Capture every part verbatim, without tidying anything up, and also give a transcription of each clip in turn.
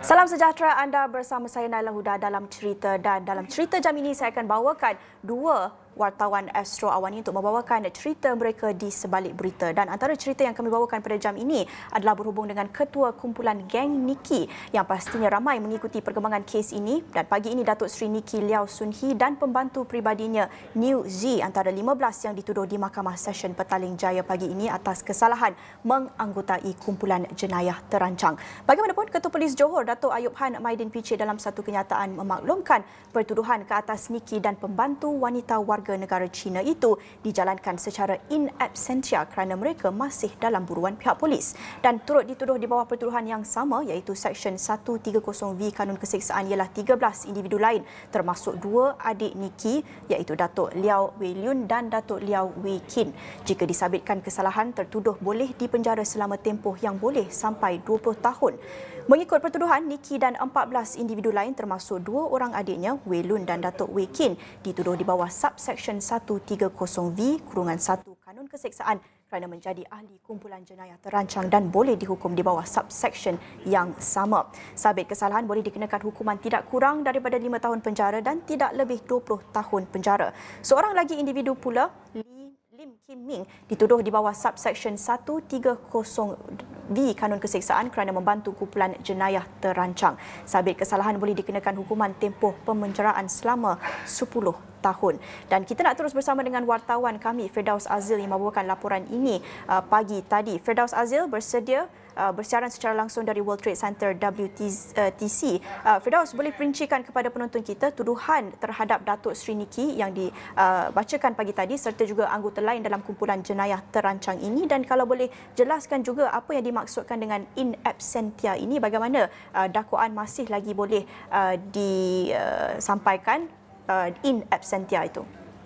Salam sejahtera, anda bersama saya Naila Huda dalam cerita, dan dalam cerita jam ini saya akan bawakan dua wartawan Astro Awani untuk membawakan cerita mereka di sebalik berita. Dan antara cerita yang kami bawakan pada jam ini adalah berhubung dengan Ketua Kumpulan Geng Niki yang pastinya ramai mengikuti perkembangan kes ini. Dan pagi ini Datuk Seri Niki Liao Sun Hee dan pembantu peribadinya Niu Zi antara lima belas yang dituduh di Mahkamah Session Petaling Jaya pagi ini atas kesalahan menganggotai kumpulan jenayah terancang. Bagaimanapun, Ketua Polis Johor Datuk Ayub Han Maidin P C dalam satu kenyataan memaklumkan pertuduhan ke atas Niki dan pembantu wanita warga negara Cina itu dijalankan secara in absentia kerana mereka masih dalam buruan pihak polis, dan turut dituduh di bawah pertuduhan yang sama iaitu Seksyen seratus tiga puluh V Kanun Keseksaan ialah tiga belas individu lain termasuk dua adik Niki iaitu Datuk Liao Wei Lun dan Datuk Liao Wei Kin. Jika disabitkan kesalahan, tertuduh boleh dipenjara selama tempoh yang boleh sampai dua puluh tahun. Mengikut pertuduhan, Niki dan empat belas individu lain termasuk dua orang adiknya Wei Lun dan Datuk Wei Kin dituduh di bawah Subseksyen seratus tiga puluh V kurungan satu Kanun Keseksaan kerana menjadi ahli kumpulan jenayah terancang dan boleh dihukum di bawah subseksyen yang sama. Sabit kesalahan boleh dikenakan hukuman tidak kurang daripada lima tahun penjara dan tidak lebih dua puluh tahun penjara. Seorang lagi individu pula, Lim Kim Ming, dituduh di bawah subseksyen seratus tiga puluh V Kanun Keseksaan kerana membantu kumpulan jenayah terancang. Sabit kesalahan boleh dikenakan hukuman tempoh pemenjaraan selama sepuluh tahun. Dan kita nak terus bersama dengan wartawan kami Firdaus Azil yang membawakan laporan ini uh, pagi tadi. Firdaus Azil bersedia uh, bersiaran secara langsung dari World Trade Center W T C. Uh, Firdaus, boleh perincikan kepada penonton kita tuduhan terhadap Datuk Seri Niki yang dibacakan uh, pagi tadi serta juga anggota lain dalam kumpulan jenayah terancang ini, dan kalau boleh jelaskan juga apa yang dimaksudkan dengan in absentia ini, bagaimana uh, dakwaan masih lagi boleh uh, disampaikan uh, in absentia itu.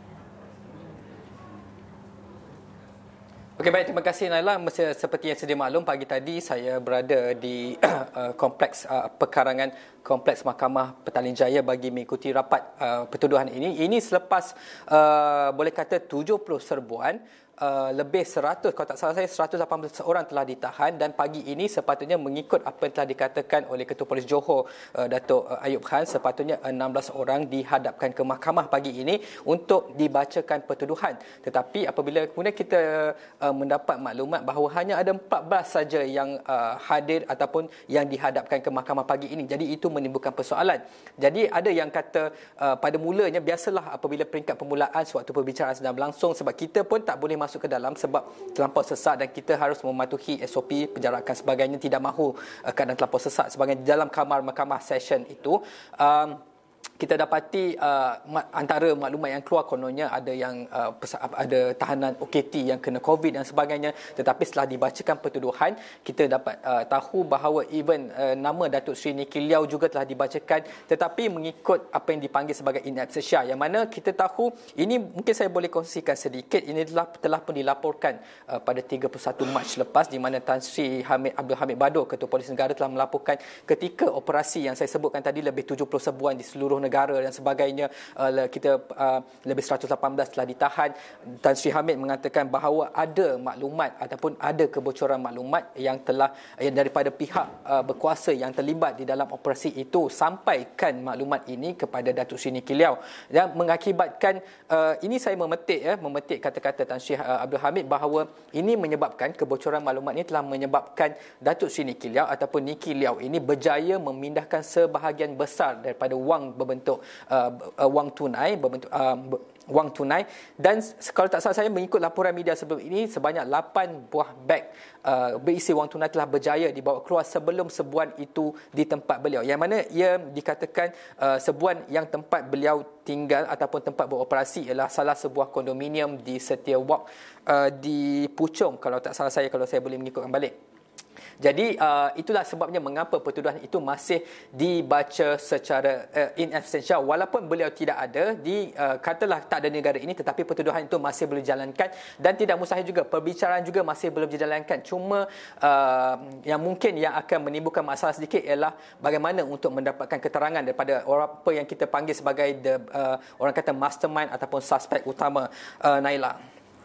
Okey, baik, terima kasih Naila. Seperti yang sedia maklum, pagi tadi saya berada di uh, kompleks uh, perkarangan Kompleks Mahkamah Petaling Jaya bagi mengikuti rapat uh, pertuduhan ini. Ini selepas uh, boleh kata tujuh puluh serbuan. Uh, lebih seratus, kalau tak salah saya, seratus lapan belas orang telah ditahan, dan pagi ini sepatutnya mengikut apa yang telah dikatakan oleh Ketua Polis Johor uh, Datuk uh, Ayub Han, sepatutnya enam belas orang dihadapkan ke mahkamah pagi ini untuk dibacakan pertuduhan. Tetapi apabila kemudian kita uh, mendapat maklumat bahawa hanya ada empat belas saja yang uh, hadir ataupun yang dihadapkan ke mahkamah pagi ini, jadi itu menimbulkan persoalan. Jadi ada yang kata uh, pada mulanya biasalah apabila peringkat permulaan sewaktu perbicaraan sedang berlangsung, sebab kita pun tak boleh masuk ke dalam sebab terlampau sesak dan kita harus mematuhi S O P penjarakan sebagainya, tidak mahu uh, keadaan terlampau sesak sebagainya dalam kamar mahkamah session itu. um, Kita dapati uh, antara maklumat yang keluar kononnya ada yang uh, ada tahanan O K T yang kena COVID dan sebagainya, tetapi setelah dibacakan pertuduhan kita dapat uh, tahu bahawa even uh, nama Datuk Seri Niki Liao juga telah dibacakan, tetapi mengikut apa yang dipanggil sebagai in absentia, yang mana kita tahu ini mungkin saya boleh kongsikan sedikit. Ini telah, telah pun dilaporkan uh, pada tiga puluh satu Mac lepas, di mana Tan Sri Hamid Abdul Hamid Badur, Ketua Polis Negara, telah melaporkan ketika operasi yang saya sebutkan tadi lebih tujuh puluh serbuan di seluruh negara negara dan sebagainya, uh, kita uh, lebih seratus lapan belas telah ditahan. Tan Sri Hamid mengatakan bahawa ada maklumat ataupun ada kebocoran maklumat yang telah yang daripada pihak uh, berkuasa yang terlibat di dalam operasi itu, sampaikan maklumat ini kepada Datuk Seri Niki Liao, dan mengakibatkan uh, ini saya memetik ya memetik kata-kata Tan Sri uh, Abdul Hamid bahawa ini menyebabkan kebocoran maklumat ini telah menyebabkan Datuk Seri Niki Liao ataupun Niki Liao ini berjaya memindahkan sebahagian besar daripada wang berbentuk bentuk uh, wang tunai berbentuk uh, wang tunai, dan kalau tak salah saya mengikut laporan media sebelum ini sebanyak lapan buah beg uh, berisi wang tunai telah berjaya dibawa keluar sebelum serbuan itu di tempat beliau, yang mana ia dikatakan uh, serbuan yang tempat beliau tinggal ataupun tempat beroperasi ialah salah sebuah kondominium di Setia Walk uh, di Puchong, kalau tak salah saya, kalau saya boleh mengikutkan balik. Jadi uh, itulah sebabnya mengapa pertuduhan itu masih dibaca secara uh, in absentia, walaupun beliau tidak ada di uh, katalah tak ada negara ini, tetapi pertuduhan itu masih boleh dijalankan, dan tidak mustahil juga perbicaraan juga masih belum dijalankan. Cuma uh, yang mungkin yang akan menimbulkan masalah sedikit ialah bagaimana untuk mendapatkan keterangan daripada orang apa yang kita panggil sebagai the, uh, orang kata mastermind ataupun suspek utama, uh, Naila.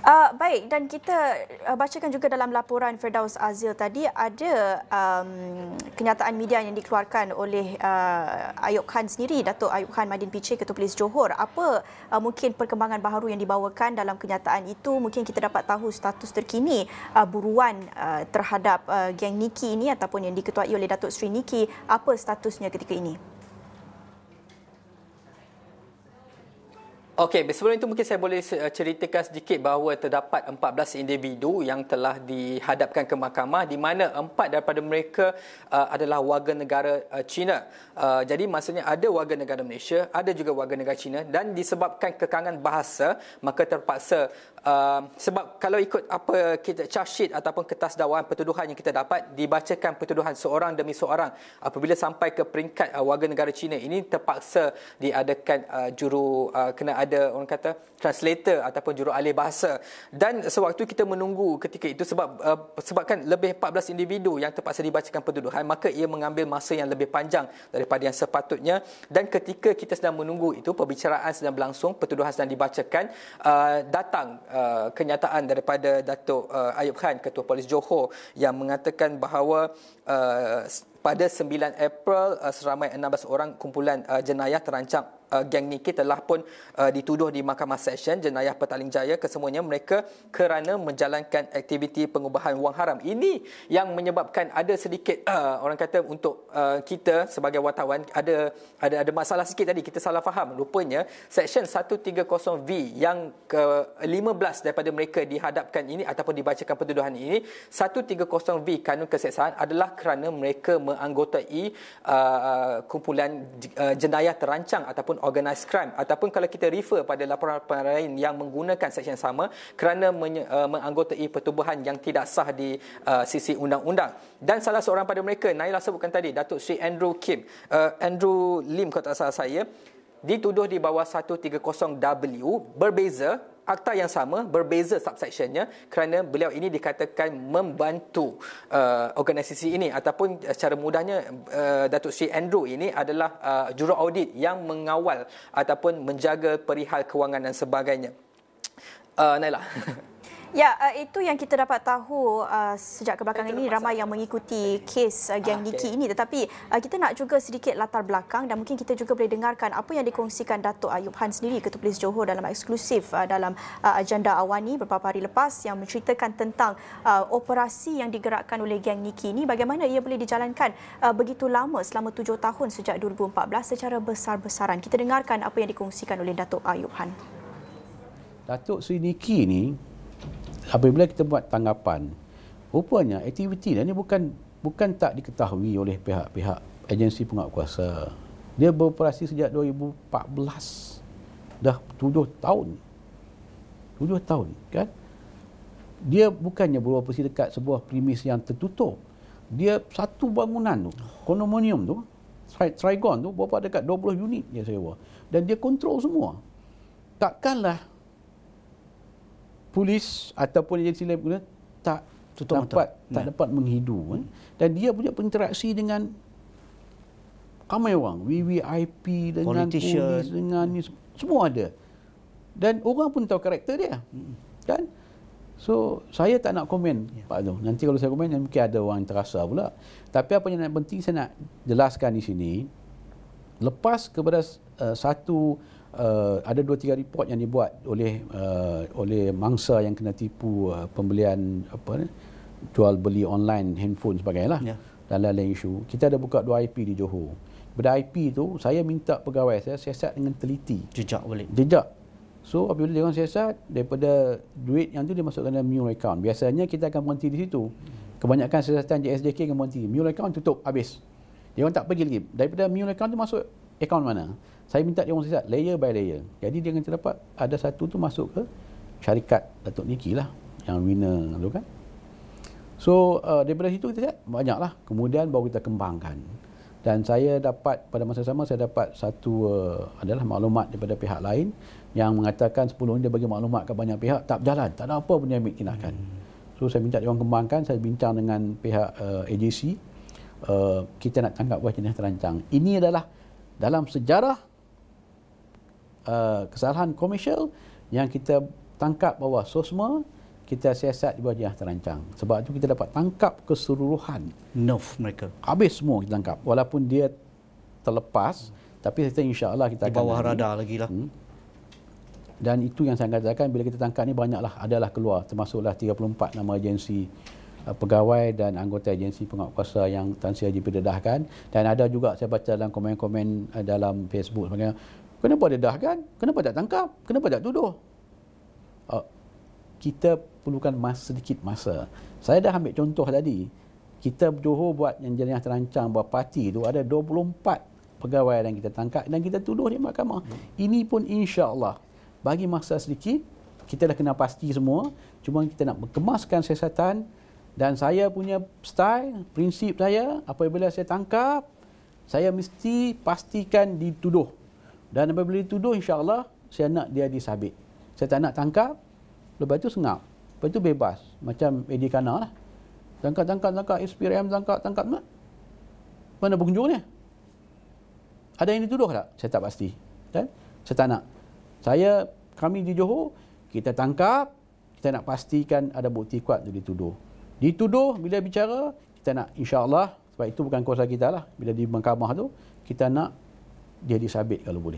Uh, baik, dan kita uh, bacakan juga dalam laporan Firdaus Azil tadi ada um, kenyataan media yang dikeluarkan oleh uh, Ayub Khan sendiri, Datuk Ayub Khan Madin Piche, Ketua Polis Johor. Apa uh, mungkin perkembangan baharu yang dibawakan dalam kenyataan itu? Mungkin kita dapat tahu status terkini uh, buruan uh, terhadap uh, geng Niki ini ataupun yang diketuai oleh Datuk Seri Niki. Apa statusnya ketika ini? Okey, sebelum itu mungkin saya boleh ceritakan sedikit bahawa terdapat empat belas individu yang telah dihadapkan ke mahkamah di mana empat daripada mereka uh, adalah warga negara uh, Cina. Uh, jadi maksudnya ada warga negara Malaysia, ada juga warga negara Cina, dan disebabkan kekangan bahasa maka terpaksa uh, sebab kalau ikut apa kita charge sheet ataupun kertas dakwaan pertuduhan yang kita dapat, dibacakan pertuduhan seorang demi seorang. Apabila sampai ke peringkat uh, warga negara Cina ini terpaksa diadakan uh, juru uh, kena ada orang kata translator ataupun juru alih bahasa, dan sewaktu kita menunggu ketika itu sebab uh, sebabkan lebih empat belas individu yang terpaksa dibacakan pertuduhan, maka ia mengambil masa yang lebih panjang daripada yang sepatutnya, dan ketika kita sedang menunggu itu perbicaraan sedang berlangsung, pertuduhan sedang dibacakan, uh, datang uh, kenyataan daripada Datuk uh, Ayub Khan, Ketua Polis Johor, yang mengatakan bahawa uh, pada sembilan April uh, seramai enam belas orang kumpulan uh, jenayah terancang uh, geng Niki telah pun uh, dituduh di Mahkamah Seksyen Jenayah Petaling Jaya, kesemuanya mereka kerana menjalankan aktiviti pengubahan wang haram. Ini yang menyebabkan ada sedikit uh, orang kata untuk uh, kita sebagai wartawan ada ada ada masalah sikit tadi, kita salah faham. Rupanya Seksyen seratus tiga puluh V yang ke lima belas daripada mereka dihadapkan ini ataupun dibacakan pertuduhan ini, seratus tiga puluh V Kanun Keseksaan adalah kerana mereka menganggotai uh, kumpulan uh, jenayah terancang ataupun organised crime, ataupun kalau kita refer pada laporan-laporan lain yang menggunakan seksyen sama kerana menye, uh, menganggotai pertubuhan yang tidak sah di uh, sisi undang-undang. Dan salah seorang pada mereka, Naila sebutkan tadi, Datuk Seri Andrew Kim, uh, Andrew Lim kalau tak salah saya, dituduh di bawah seratus tiga puluh W, berbeza, akta yang sama, berbeza subsectionnya, kerana beliau ini dikatakan membantu uh, organisasi ini, ataupun secara mudahnya uh, Datuk Seri Andrew ini adalah uh, juru audit yang mengawal ataupun menjaga perihal kewangan dan sebagainya. Uh, Naila. Ya, uh, itu yang kita dapat tahu uh, sejak kebelakangan ini, ramai yang mengikuti kes uh, geng ah, Niki okay. ini. Tetapi uh, kita nak juga sedikit latar belakang, dan mungkin kita juga boleh dengarkan apa yang dikongsikan Datuk Ayub Khan sendiri, Ketua Polis Johor, dalam eksklusif uh, dalam uh, agenda Awani beberapa hari lepas, yang menceritakan tentang uh, operasi yang digerakkan oleh geng Niki ini, bagaimana ia boleh dijalankan uh, begitu lama, selama tujuh tahun sejak dua ribu empat belas secara besar-besaran. Kita dengarkan apa yang dikongsikan oleh Datuk Ayub Khan. Datuk Seri Niki ini, apabila kita buat tanggapan, rupanya aktiviti dia ni bukan bukan tak diketahui oleh pihak-pihak agensi penguatkuasa. Dia beroperasi sejak dua ribu empat belas. Dah tujuh tahun. tujuh tahun, kan? Dia bukannya beroperasi dekat sebuah premis yang tertutup. Dia satu bangunan tu, kondominium tu, Trigon tu, berapa dekat dua puluh unit dia sewa. Dan dia kontrol semua. Takkanlah polis ataupun agensi lain guna tak tutup dapat mata. tak ya. dapat menghidu, hmm. dan dia punya berinteraksi dengan ramai orang, V V I P, dengan Politician. polis, dengan ni, semua ada, dan orang pun tahu karakter dia, hmm. kan? So saya tak nak komen ya. Pak Azul, nanti kalau saya komen mungkin ada orang yang terasa pula. Tapi apa yang penting saya nak jelaskan di sini, lepas kepada uh, satu Uh, ada dua tiga report yang dibuat oleh uh, oleh mangsa yang kena tipu uh, pembelian apa ni, jual beli online handphone sebagainya lah, yeah. dan lain-lain isu. Kita ada buka dua I P di Johor. Pada I P tu saya minta pegawai saya siasat dengan teliti. Jejak balik. Jejak. So apabila dia orang siasat, daripada duit yang tu dia masukkan dalam mule account. Biasanya kita akan berhenti di situ. Kebanyakan siasatan J S J K akan berhenti. Mule account tutup, habis. Dia orang tak pergi lagi. Daripada mule account tu masuk account mana? Saya minta dia orang siasat layer by layer. Jadi dia akan terdapat ada satu tu masuk ke syarikat Datuk Niki lah, yang winner tu kan. So uh, daripada situ kita lihat banyaklah. Kemudian baru kita kembangkan. Dan saya dapat pada masa sama saya dapat satu uh, adalah maklumat daripada pihak lain yang mengatakan sebelum dia bagi maklumat ke banyak pihak tak berjalan, tak ada apa pun yang ambil tindakan. Hmm. So saya minta dia orang kembangkan, saya bincang dengan pihak uh, A J C. Uh, kita nak tangkap buah jenayah terancang. Ini adalah dalam sejarah Uh, kesalahan komersial yang kita tangkap bawah SOSMA, kita siasat di bawah jenayah terancang. Sebab itu kita dapat tangkap keseluruhan nerve mereka. Habis semua kita tangkap. Walaupun dia terlepas, tapi kita insya-Allah kita di akan bawah radar lagi lah. Hmm. Dan itu yang saya katakan, bila kita tangkap ni banyaklah adalah keluar, termasuklah tiga puluh empat nama agensi uh, pegawai dan anggota agensi penguatkuasa yang Tan Sri Haji dedahkan. Dan ada juga saya baca dalam komen-komen uh, dalam Facebook sebagainya, kenapa dedahkan? Kenapa tak tangkap? Kenapa tak tuduh? Uh, kita perlukan masa, sedikit masa. Saya dah ambil contoh tadi. Kita Johor buat yang jenayah terancang buat parti tu ada dua puluh empat pegawai yang kita tangkap dan kita tuduh di mahkamah. Hmm. Ini pun insya-Allah bagi masa sedikit, kita dah kena pasti semua. Cuma kita nak kemaskan siasatan, dan saya punya style, prinsip saya, apabila saya tangkap, saya mesti pastikan dituduh. Dan apabila dituduh, insya-Allah saya nak dia disabit. Saya tak nak tangkap, lepas itu sengap. Lepas itu bebas. Macam Eddie Kana lah. Tangkap, tangkap, tangkap, S P R M tangkap, tangkap. Mana pengunjungnya? Ada yang dituduh tak? Saya tak pasti. Dan saya tak nak. Saya, kami di Johor, kita tangkap, kita nak pastikan ada bukti kuat untuk dituduh. Dituduh, bila bicara, kita nak insya-Allah, sebab itu bukan kuasa kita lah, bila di mahkamah tu, kita nak dia disabit kalau boleh.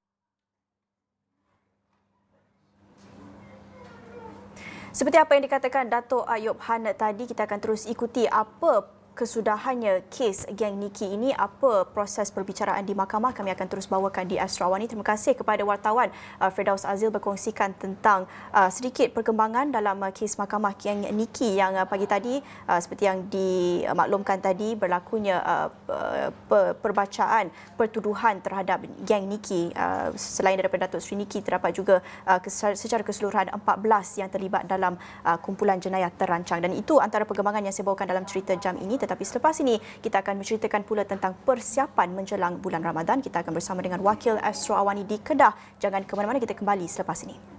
Seperti apa yang dikatakan Dato' Ayub Han tadi, kita akan terus ikuti apa kesudahannya kes geng Niki ini, apa proses perbicaraan di mahkamah. Kami akan terus bawakan di Astro Awani. Terima kasih kepada wartawan uh, Firdaus Azil berkongsikan tentang uh, sedikit perkembangan dalam uh, kes mahkamah geng Niki yang uh, pagi tadi uh, seperti yang dimaklumkan tadi berlakunya uh, uh, perbacaan pertuduhan terhadap geng Niki. Uh, selain daripada Datuk Seri Niki, terdapat juga uh, secara keseluruhan empat belas yang terlibat dalam uh, kumpulan jenayah terancang, dan itu antara perkembangan yang saya bawakan dalam cerita jam ini. Tetapi selepas ini kita akan menceritakan pula tentang persiapan menjelang bulan Ramadan. Kita akan bersama dengan wakil Astro Awani di Kedah. Jangan ke mana-mana, kita kembali selepas ini.